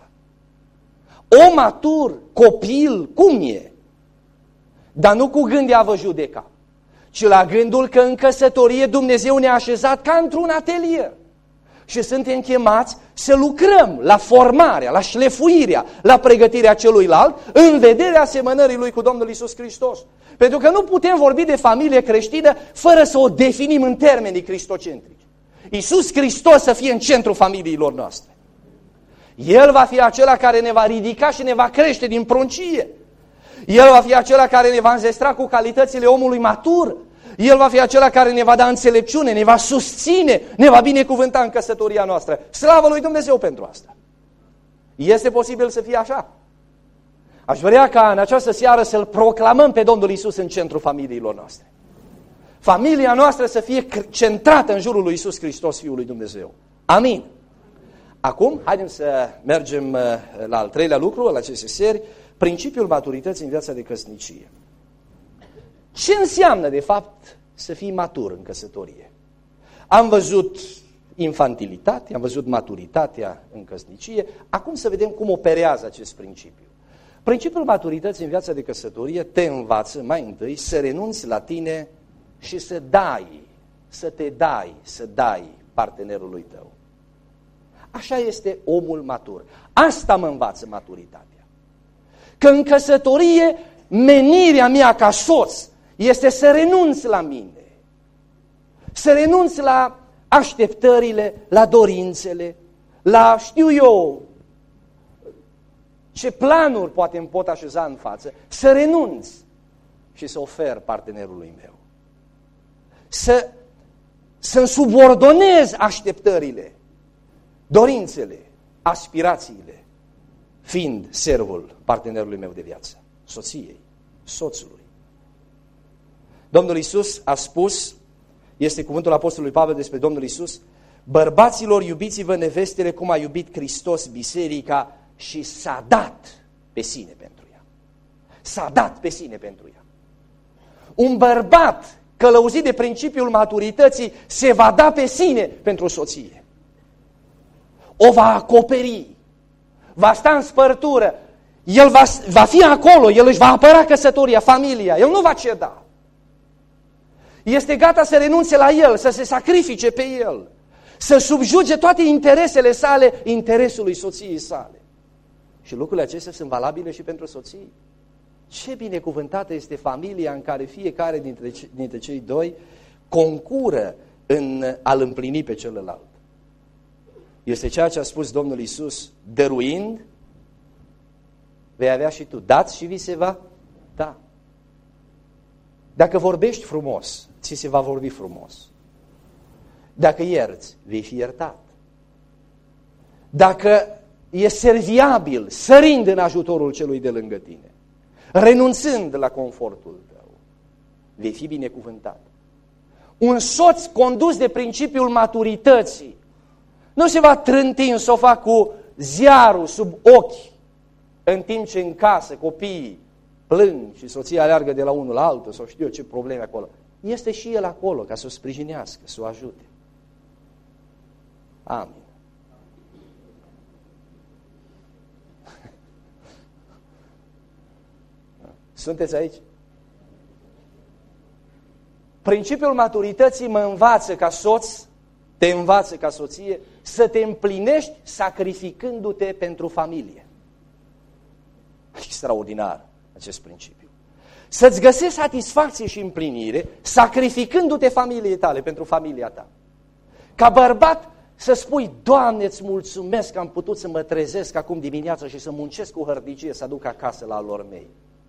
Om matur, copil, cum e? Dar nu cu gând de a vă judeca, ci la gândul că în căsătorie Dumnezeu ne-a așezat ca într-un atelier. Și suntem chemați să lucrăm la formarea, la șlefuirea, la pregătirea celuilalt, în vederea asemănării lui cu Domnul Iisus Hristos. Pentru că nu putem vorbi de familie creștină fără să o definim în termenii cristocentrici. Iisus Hristos să fie în centrul familiilor noastre. El va fi acela care ne va ridica și ne va crește din pruncie. El va fi acela care ne va înzestra cu calitățile omului matur. El va fi acela care ne va da înțelepciune, ne va susține, ne va binecuvânta în căsătoria noastră. Slavă lui Dumnezeu pentru asta. Este posibil să fie așa. Aș vrea ca în această seară să-L proclamăm pe Domnul Iisus în centrul familiilor noastre. Familia noastră să fie centrată în jurul lui Iisus Hristos, Fiul lui Dumnezeu. Amin. Acum, haideți să mergem la al treilea lucru, la aceste seri, principiul maturității în viața de căsnicie. Ce înseamnă, de fapt, să fii matur în căsătorie? Am văzut infantilitate, am văzut maturitatea în căsnicie, acum să vedem cum operează acest principiu. Principiul maturității în viața de căsătorie te învață mai întâi să renunți la tine și să dai partenerului tău. Așa este omul matur. Asta mă învață maturitatea. Că în căsătorie menirea mea ca soț este să renunț la mine. Să renunț la așteptările, la dorințele, la știu eu ce planuri poate îmi pot așeza în față. Să renunț și să ofer partenerului meu. Să-mi subordonez așteptările, dorințele, aspirațiile, fiind servul partenerului meu de viață, soției, soțului. Domnul Iisus a spus, este cuvântul Apostolului Pavel despre Domnul Iisus, bărbaților, iubiți-vă nevestele cum a iubit Hristos biserica și s-a dat pe sine pentru ea. S-a dat pe sine pentru ea. Un bărbat călăuzit de principiul maturității se va da pe sine pentru soție. O va acoperi, va sta în spărtură, el va fi acolo, el își va apăra căsătoria, familia, el nu va ceda. Este gata să renunțe la el, să se sacrifice pe el, să subjuge toate interesele sale, interesului soției sale. Și lucrurile acestea sunt valabile și pentru soții. Ce binecuvântată este familia în care fiecare dintre cei doi concură în a-l împlini pe celălalt. Este ceea ce a spus Domnul Iisus, dăruind, vei avea și tu. Dați și vi se va da. Dacă vorbești frumos, ți se va vorbi frumos. Dacă ierți, vei fi iertat. Dacă e serviabil, sărind în ajutorul celui de lângă tine, renunțând la confortul tău, vei fi binecuvântat. Un soț condus de principiul maturității nu se va trânti în sofa cu ziarul sub ochi, în timp ce în casă copiii plâng și soția aleargă de la unul la altul sau știu eu ce probleme acolo. Este și el acolo ca să o sprijinească, să o ajute. Amin. Sunteți aici? Principiul maturității mă învață ca soț, te învață ca soție, să te împlinești sacrificându-te pentru familie. Extraordinar acest principiu. Să-ți găsești satisfacție și împlinire sacrificându-te familiei tale, pentru familia ta. Ca bărbat să spui, Doamne, îți mulțumesc că am putut să mă trezesc acum dimineața și să muncesc cu hărnicie să aduc acasă la lor mei.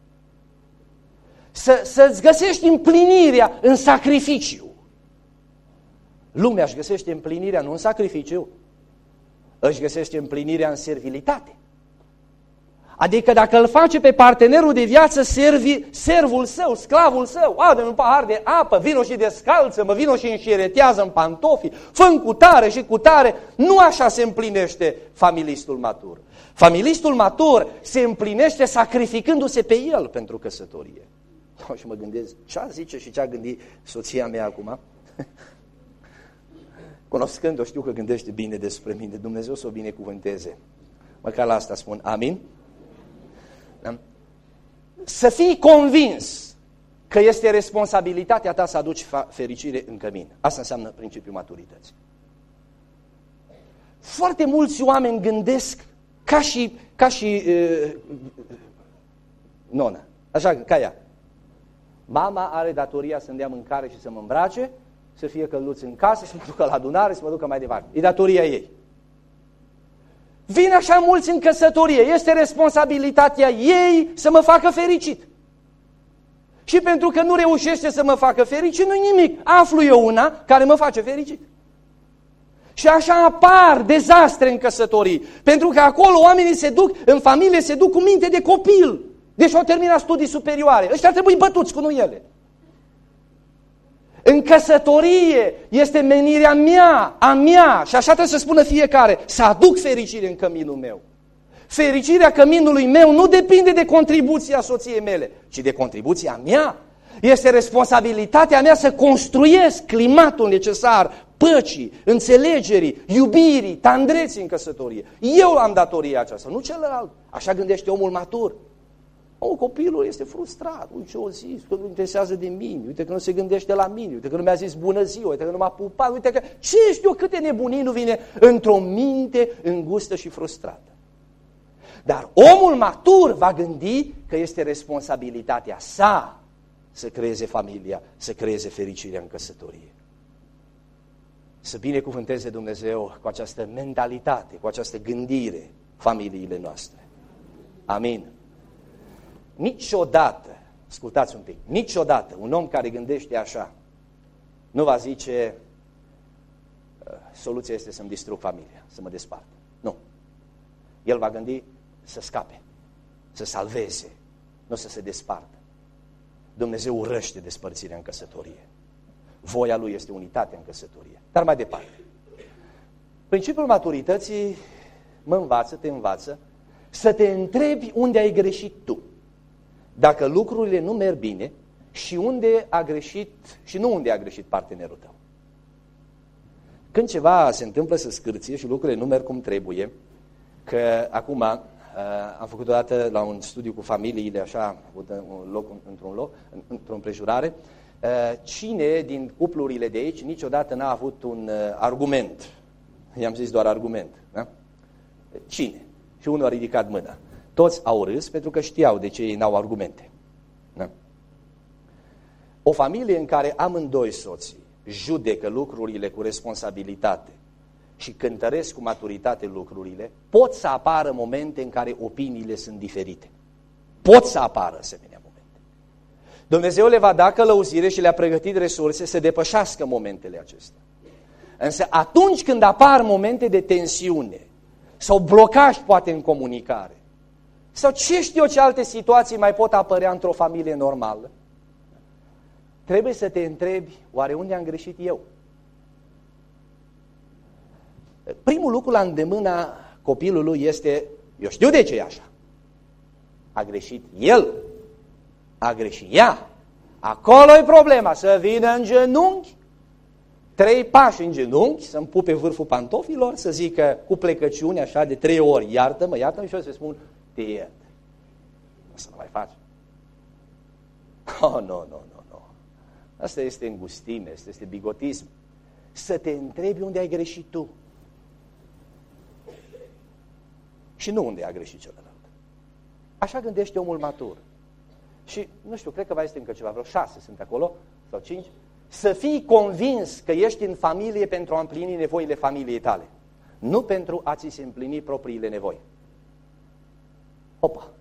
Să-ți găsești împlinirea în sacrificiu. Lumea își găsește împlinirea nu în sacrificiu, își găsește împlinirea în servilitate. Adică dacă îl face pe partenerul de viață servul său, sclavul său, adă-mi un pahar de apă, vino și descalță-mă, vino și înșiretează în pantofi, fă-mi cu tare și cu tare, nu așa se împlinește familistul matur. Familistul matur se împlinește sacrificându-se pe el pentru căsătorie. Și mă gândesc, ce-a zice și ce-a gândit soția mea acum? Cunoscând-o, știu că gândește bine despre mine, Dumnezeu să o binecuvânteze. Măcar la asta spun amin. Să fii convins că este responsabilitatea ta să aduci fericire în cămin. Asta înseamnă principiul maturității. Foarte mulți oameni gândesc ca și nona, așa ca ea. Mama are datoria să-mi dea mâncare și să mă îmbrace, să fie călduți în casă, să mă ducă la adunare, să mă ducă mai departe. E datoria ei. Vin așa mulți în căsătorie, este responsabilitatea ei să mă facă fericit. Și pentru că nu reușește să mă facă fericit, nu-i nimic. Aflu eu una care mă face fericit. Și așa apar dezastre în căsătorii, pentru că acolo oamenii se duc, în familie se duc cu minte de copil. Deci au terminat studii superioare. Ăștia trebuie bătuți cu nuiele. În căsătorie este menirea mea, a mea, și așa trebuie să spună fiecare, să aduc fericire în căminul meu. Fericirea căminului meu nu depinde de contribuția soției mele, ci de contribuția mea. Este responsabilitatea mea să construiesc climatul necesar păcii, înțelegerii, iubirii, tandreții în căsătorie. Eu am datoria aceasta, nu celălalt. Așa gândește omul matur. Copilul este frustrat, uite ce o zis, că nu interesează de mine, uite că nu se gândește la mine, uite că nu mi-a zis bună ziua, uite că nu m-a pupat, uite că ce știu câte nebunii nu vine într-o minte îngustă și frustrată. Dar omul matur va gândi că este responsabilitatea sa să creeze familia, să creeze fericirea în căsătorie. Să binecuvânteze Dumnezeu cu această mentalitate, cu această gândire familiile noastre. Amin. Niciodată, ascultați un pic, niciodată un om care gândește așa nu va zice soluția este să-mi distrug familia, să mă despart. Nu. El va gândi să scape, să salveze, nu să se despartă. Dumnezeu urăște despărțirea în căsătorie. Voia Lui este unitatea în căsătorie. Dar mai departe, principiul maturității mă învață, te învață să te întrebi unde ai greșit tu. Dacă lucrurile nu merg bine și unde a greșit și nu unde a greșit partenerul tău. Când ceva se întâmplă să scârție și lucrurile nu merg cum trebuie, că acum am făcut odată la un studiu cu familiile, așa, într-o împrejurare, cine din cuplurile de aici niciodată n-a avut un argument? I-am zis doar argument. Da? Cine? Și unul a ridicat mâna. Toți au râs pentru că știau de ce ei n-au argumente. Da? O familie în care amândoi soții judecă lucrurile cu responsabilitate și cântăresc cu maturitate lucrurile, pot să apară momente în care opiniile sunt diferite. Pot să apară asemenea momente. Dumnezeu le va da călăuzire și le-a pregătit resurse să depășească momentele acestea. Însă atunci când apar momente de tensiune sau blocaj poate în comunicare, sau ce știu eu ce alte situații mai pot apărea într-o familie normală, trebuie să te întrebi, oare unde am greșit eu? Primul lucru la îndemâna copilului este, eu știu de ce e așa. A greșit el, a greșit ea. Acolo e problema, să vină în genunchi, 3 pași în genunchi, să-mi pupe vârful pantofilor, să zică cu plecăciune așa de 3 ori, iartă-mă, iartă-mă, și eu să spun, te iert. O să nu mai faci. Nu. Asta este îngustime, asta este bigotism. Să te întrebi unde ai greșit tu. Și nu unde a greșit celălalt. Așa gândește omul matur. Și, nu știu, cred că mai este încă ceva, vreo 6 sunt acolo, sau 5. Să fii convins că ești în familie pentru a împlini nevoile familiei tale. Nu pentru a ți se împlini propriile nevoi. Opa!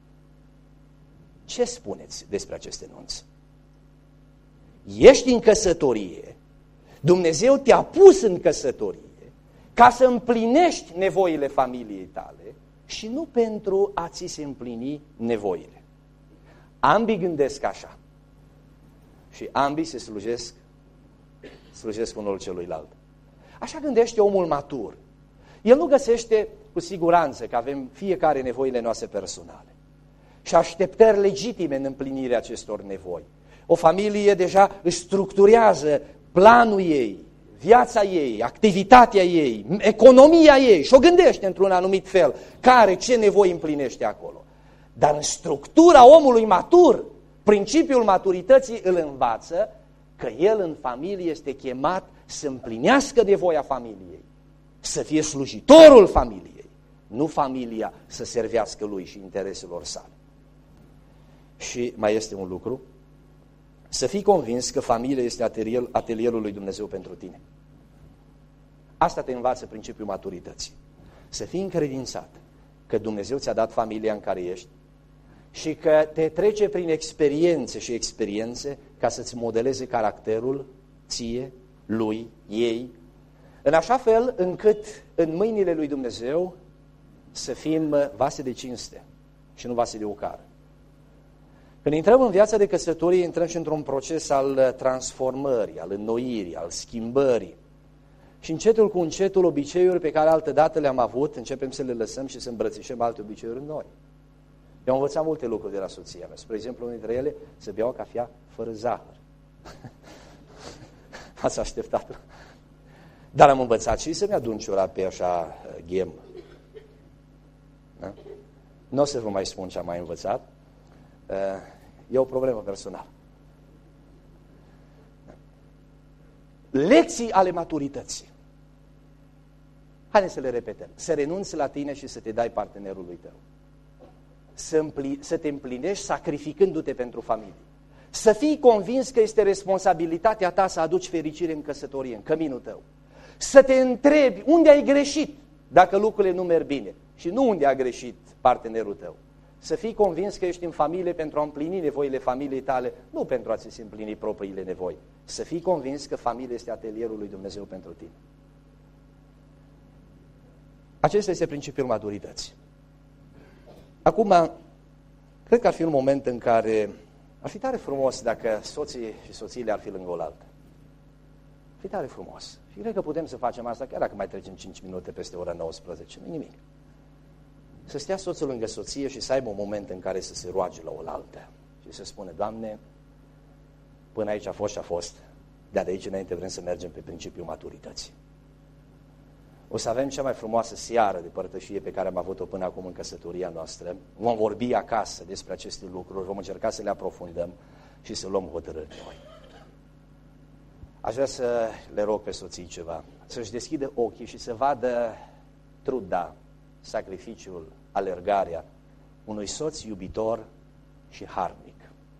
Ce spuneți despre acest enunț? Ești în căsătorie, Dumnezeu te-a pus în căsătorie ca să împlinești nevoile familiei tale și nu pentru a ți se împlini nevoile. Ambii gândesc așa și ambii se slujesc unul celuilalt. Așa gândește omul matur. El nu găsește cu siguranță că avem fiecare nevoile noastre personale și așteptări legitime în împlinirea acestor nevoi. O familie deja își structurează planul ei, viața ei, activitatea ei, economia ei și o gândește într-un anumit fel, care ce nevoi împlinește acolo. Dar în structura omului matur, principiul maturității îl învață că el în familie este chemat să împlinească nevoia familiei, să fie slujitorul familiei, nu familia să servească lui și intereselor sale. Și mai este un lucru, să fii convins că familia este atelierul lui Dumnezeu pentru tine. Asta te învață principiul maturității. Să fii încredințat că Dumnezeu ți-a dat familia în care ești și că te trece prin experiențe ca să-ți modeleze caracterul ție, lui, ei, în așa fel încât în mâinile lui Dumnezeu să fim vase de cinste și nu vase de ocară. Când intrăm în viața de căsătorie, intrăm și într-un proces al transformării, al înnoirii, al schimbării. Și încetul cu încetul, obiceiuri pe care altădată le-am avut, începem să le lăsăm și să îmbrățișăm alte obiceiuri în noi. Eu am învățat multe lucruri de la soția mea. Spre exemplu, unul dintre ele, să beau cafea fără zahăr. Ați așteptat. Dar am învățat și să-mi adun ciora pe așa ghem. Da? Nu o să vă mai spun ce am mai învățat. E o problemă personală. Lecții ale maturității. Haideți să le repetăm. Să renunți la tine și să te dai partenerului tău. Să te împlinești sacrificându-te pentru familie. Să fii convins că este responsabilitatea ta să aduci fericire în căsătorie, în căminul tău. Să te întrebi unde ai greșit dacă lucrurile nu merg bine și nu unde a greșit partenerul tău. Să fii convins că ești în familie pentru a împlini nevoile familiei tale, nu pentru a ți împlini propriile nevoi. Să fii convins că familia este atelierul lui Dumnezeu pentru tine. Acesta este principiul maturității. Acum, cred că ar fi un moment în care ar fi tare frumos dacă soții și soțiile ar fi lângă oaltă. Ar fi tare frumos. Și cred că putem să facem asta chiar dacă mai trecem 5 minute peste ora 19. Nu nimic. Să stea soțul lângă soție și să aibă un moment în care să se roage la oaltă și să spună, Doamne, până aici a fost și a fost, dar de aici înainte vrem să mergem pe principiul maturității. O să avem cea mai frumoasă seară de părtășie pe care am avut-o până acum în căsătoria noastră. Vom vorbi acasă despre aceste lucruri, vom încerca să le aprofundăm și să luăm hotărâri noi. Aș vrea să le rog pe soții ceva, să-și deschidă ochii și să vadă truda, sacrificiul, alergarea unui soț iubitor și harnic.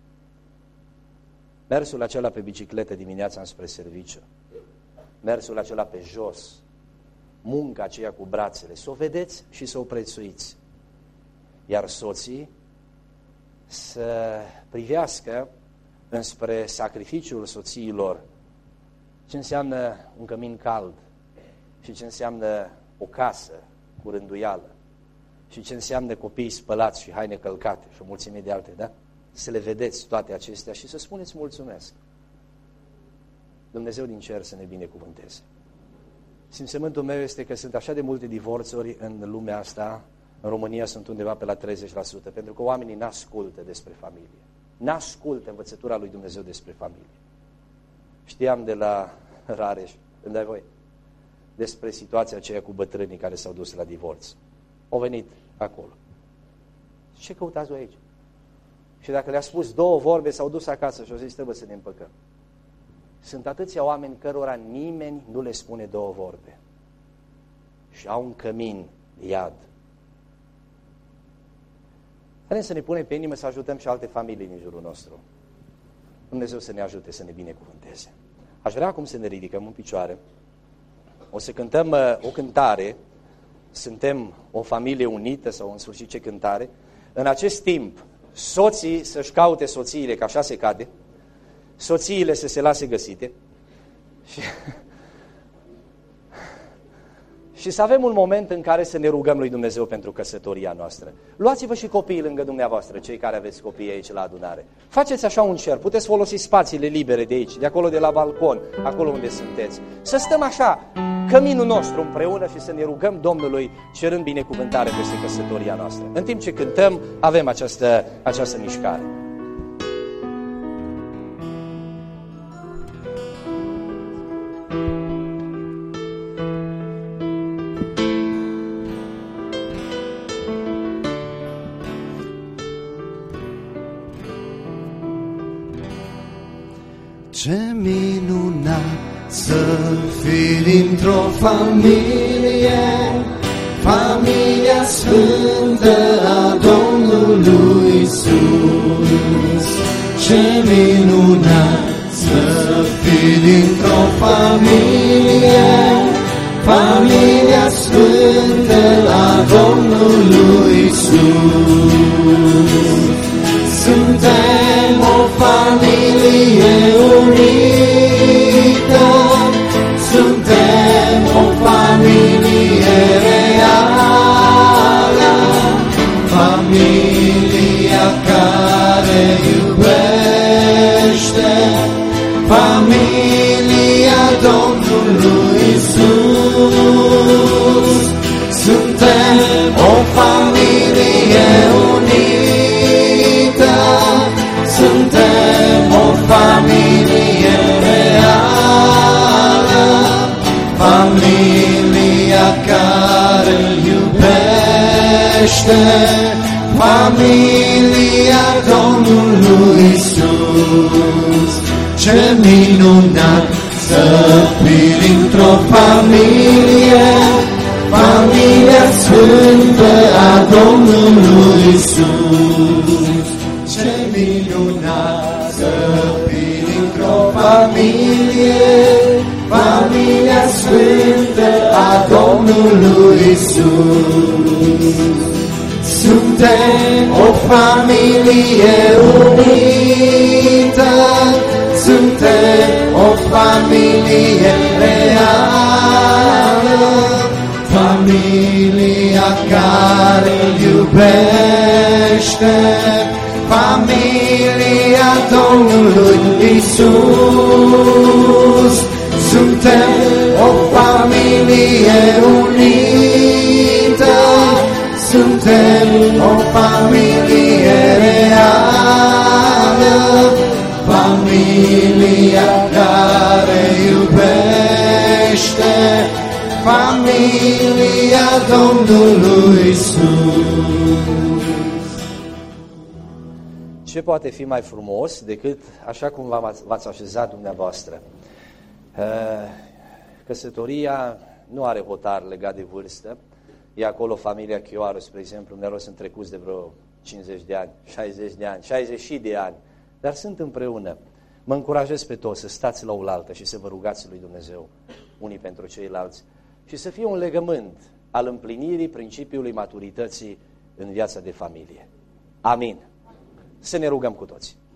Mersul acela pe bicicletă dimineața înspre serviciu, mersul acela pe jos, munca aceea cu brațele, să o vedeți și să o prețuiți. Iar soții să privească înspre sacrificiul soțiilor ce înseamnă un cămin cald și ce înseamnă o casă cu rânduială și ce înseamnă copii spălați și haine călcate și o mulțime de alte, da? Să le vedeți toate acestea și să spuneți mulțumesc. Dumnezeu din cer să ne binecuvânteze. Simțământul meu este că sunt așa de multe divorțuri în lumea asta, în România sunt undeva pe la 30%, pentru că oamenii n-ascultă despre familie. N-ascultă învățătura lui Dumnezeu despre familie. Știam de la Rareș, îmi dai voi, despre situația aceea cu bătrânii care s-au dus la divorț. Au venit acolo. Ce căutați voi aici? Și dacă le-a spus 2 vorbe, s-au dus acasă și au zis, trebuie să ne împăcăm. Sunt atâția oameni cărora nimeni nu le spune 2 vorbe. Și au un cămin de iad. Vrem să ne punem pe inimă să ajutăm și alte familii din jurul nostru. Dumnezeu să ne ajute, să ne binecuvânteze. Aș vrea acum să ne ridicăm în picioare. O să cântăm o cântare. Suntem o familie unită sau în sfârșit ce cântare. În acest timp, soții să-și caute soțiile, că așa se cade. Soțiile să se lase găsite. Și să avem un moment în care să ne rugăm lui Dumnezeu pentru căsătoria noastră. Luați-vă și copiii lângă dumneavoastră, cei care aveți copii aici la adunare. Faceți așa un cer, puteți folosi spațiile libere de aici, de acolo de la balcon, acolo unde sunteți. Să stăm așa, căminul nostru împreună și să ne rugăm Domnului cerând binecuvântare peste căsătoria noastră. În timp ce cântăm, avem această mișcare. Ce minunat să fii dintr-o familie, familia sfântă a Domnului Iisus. Ce minunat să fii dintr-o familie, familia sfântă a Domnului Iisus. Suntem o familie unită, suntem o familie reală, familia care iubește, familia Domnului Iisus. Suntem o familie unită, suntem o familie reală, familia care iubește, familia Domnului Iisus. Ce minunat să fii dintr-o familie, familia sfântă a Domnului Iisus. Ce minunat să fii dintr-o familie, familia sfântă a Domnului Iisus. Suntem o familie unită, suntem o familie reală, familia care iubește, familia Domnului Iisus. Suntem o familie unită, suntem o familie reală, familia care iubește, familia Domnului Iisus. Ce poate fi mai frumos decât așa cum v-ați așezat dumneavoastră? Căsătoria nu are hotar legat de vârstă. E acolo familia Chioară, spre exemplu, unde sunt trecuți de vreo 50 de ani, 60 de ani, 60 de ani, dar sunt împreună. Mă încurajez pe toți să stați la oaltă și să vă rugați lui Dumnezeu unii pentru ceilalți și să fie un legământ al împlinirii principiului maturității în viața de familie. Amin. Să ne rugăm cu toți.